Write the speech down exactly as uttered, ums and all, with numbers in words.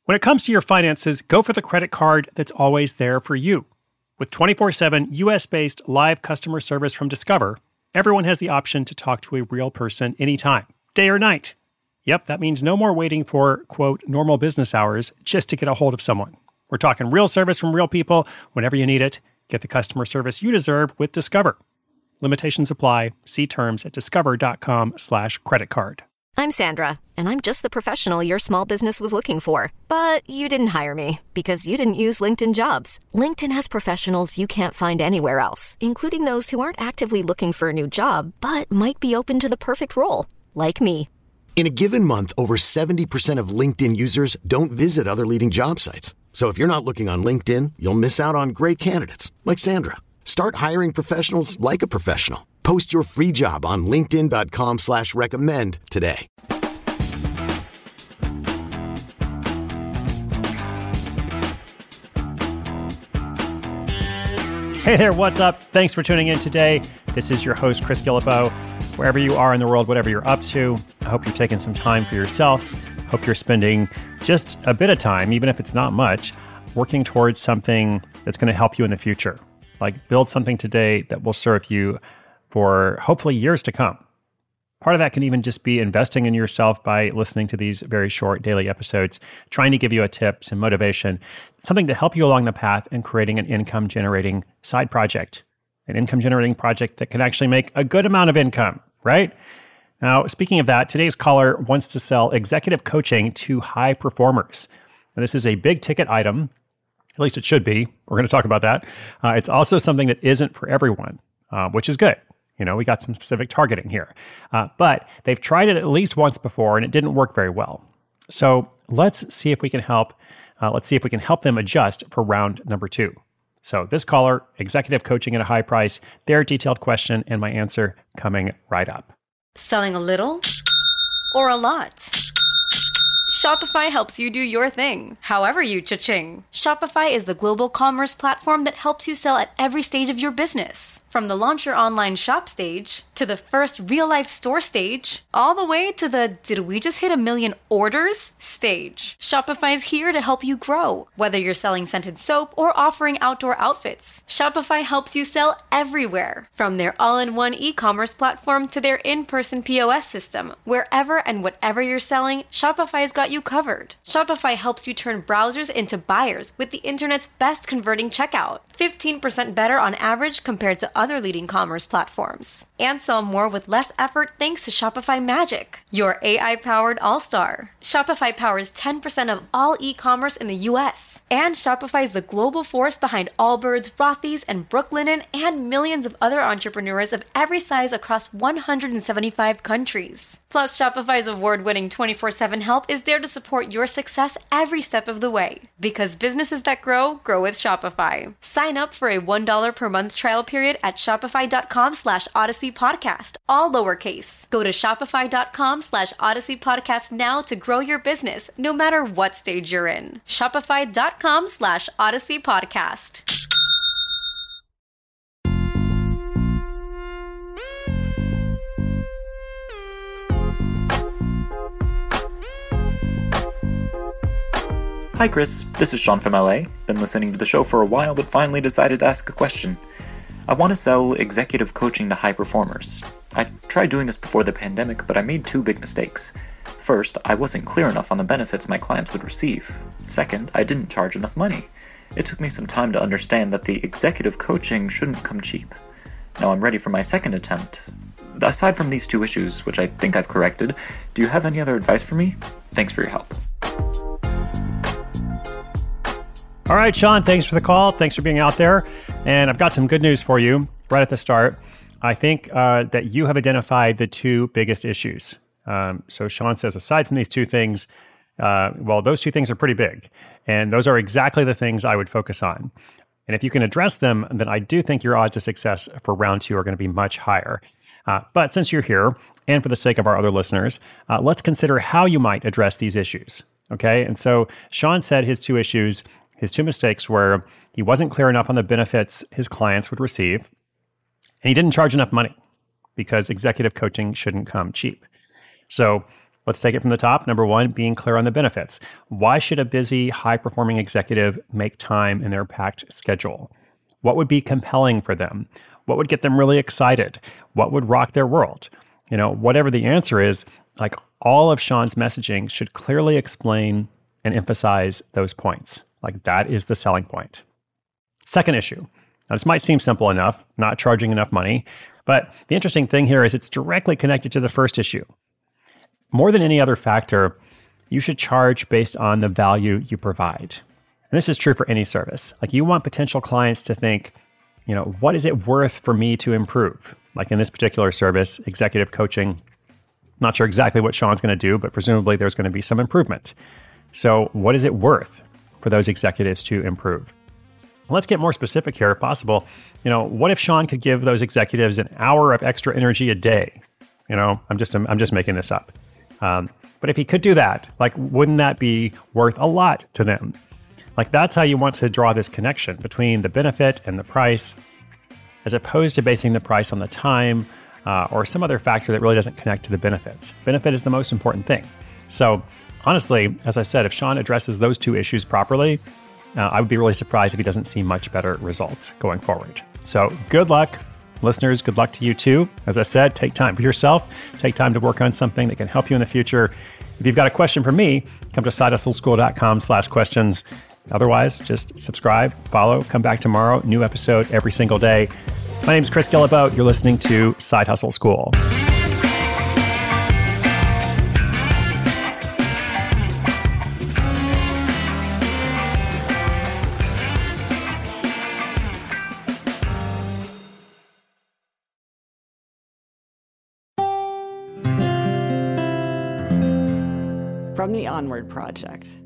When it comes to your finances, go for the credit card that's always there for you. With twenty-four seven U S-based live customer service from Discover, everyone has the option to talk to a real person anytime, day or night. Yep, that means no more waiting for, quote, normal business hours just to get a hold of someone. We're talking real service from real people whenever you need it. Get the customer service you deserve with Discover. Limitations apply. See terms at discover.com slash credit card. I'm Sandra, and I'm just the professional your small business was looking for. But you didn't hire me because you didn't use LinkedIn Jobs. LinkedIn has professionals you can't find anywhere else, including those who aren't actively looking for a new job, but might be open to the perfect role, like me. In a given month, over seventy percent of LinkedIn users don't visit other leading job sites. So if you're not looking on LinkedIn, you'll miss out on great candidates, like Sandra. Start hiring professionals like a professional. Post your free job on linkedin.com slash recommend today. Hey there, what's up? Thanks for tuning in today. This is your host, Chris Guillebeau. Wherever you are in the world, whatever you're up to, I hope you're taking some time for yourself. Hope you're spending just a bit of time, even if it's not much, working towards something that's going to help you in the future. Like build something today that will serve you for hopefully years to come. Part of that can even just be investing in yourself by listening to these very short daily episodes, trying to give you a tip, some motivation, something to help you along the path in creating an income-generating side project, an income-generating project that can actually make a good amount of income, right? Now, speaking of that, today's caller wants to sell executive coaching to high performers. Now, this is a big ticket item. At least it should be. We're going to talk about that. Uh, it's also something that isn't for everyone, uh, which is good. You know, we got some specific targeting here. Uh, but they've tried it at least once before, and it didn't work very well. So let's see if we can help. Uh, let's see if we can help them adjust for round number two. So this caller, executive coaching at a high price, their detailed question, and my answer coming right up. Selling a little or a lot? Shopify helps you do your thing, however you cha-ching. Shopify is the global commerce platform that helps you sell at every stage of your business. From the launch your online shop stage, to the first real-life store stage, all the way to the did we just hit a million orders stage. Shopify is here to help you grow. Whether you're selling scented soap or offering outdoor outfits, Shopify helps you sell everywhere. From their all-in-one e-commerce platform to their in-person P O S system, wherever and whatever you're selling, Shopify's got you covered. Shopify helps you turn browsers into buyers with the internet's best converting checkout. fifteen percent better on average compared to other leading commerce platforms. And sell more with less effort thanks to Shopify Magic, your A I-powered all-star. Shopify powers ten percent of all e-commerce in the U S. And Shopify is the global force behind Allbirds, Rothy's, and Brooklinen, and millions of other entrepreneurs of every size across one hundred seventy-five countries. Plus, Shopify's award-winning twenty-four seven help is there to support your success every step of the way. Because businesses that grow, grow with Shopify. Sign up for a one dollar per month trial period at shopify.com slash Odyssey Podcast, all lowercase. Go to shopify.com slash Odyssey Podcast now to grow your business, no matter what stage you're in. Shopify.com slash Odyssey Podcast. Hi Chris, this is Sean from L A. Been listening to the show for a while, but finally decided to ask a question. I want to sell executive coaching to high performers. I tried doing this before the pandemic, but I made two big mistakes. First, I wasn't clear enough on the benefits my clients would receive. Second, I didn't charge enough money. It took me some time to understand that the executive coaching shouldn't come cheap. Now I'm ready for my second attempt. Aside from these two issues, which I think I've corrected, do you have any other advice for me? Thanks for your help. All right, Sean, thanks for the call. Thanks for being out there. And I've got some good news for you right at the start. I think uh, that you have identified the two biggest issues. Um, so Sean says, aside from these two things, uh, well, those two things are pretty big. And those are exactly the things I would focus on. And if you can address them, then I do think your odds of success for round two are going to be much higher. Uh, but since you're here, and for the sake of our other listeners, uh, let's consider how you might address these issues. Okay? And so Sean said his two issues His two mistakes were he wasn't clear enough on the benefits his clients would receive, and he didn't charge enough money because executive coaching shouldn't come cheap. So Let's take it from the top. Number one, being clear on the benefits. Why should a busy, high-performing executive make time in their packed schedule? What would be compelling for them? What would get them really excited? What would rock their world? You know, whatever the answer is, like all of Sean's messaging should clearly explain and emphasize those points. Like that is the selling point. Second issue. Now, this might seem simple enough, not charging enough money, but the interesting thing here is it's directly connected to the first issue. More than any other factor, you should charge based on the value you provide. And this is true for any service. Like you want potential clients to think, you know, what is it worth for me to improve? Like in this particular service, executive coaching, not sure exactly what Sean's going to do, but presumably there's going to be some improvement. So what is it worth for those executives to improve? Let's get more specific here if possible. You know, what if Sean could give those executives an hour of extra energy a day? You know, I'm just I'm just making this up. Um, but if he could do that, like, wouldn't that be worth a lot to them? Like, that's how you want to draw this connection between the benefit and the price, as opposed to basing the price on the time uh, or some other factor that really doesn't connect to the benefit. Benefit is the most important thing. So honestly, as I said, if Sean addresses those two issues properly, uh, I would be really surprised if he doesn't see much better results going forward. So good luck. Listeners, good luck to you too. As I said, take time for yourself. Take time to work on something that can help you in the future. If you've got a question for me, come to sidehustleschool.com slash questions. Otherwise, just subscribe, follow, come back tomorrow. New episode every single day. My name is Chris Guillebeau. You're listening to Side Hustle School. From the Onward Project.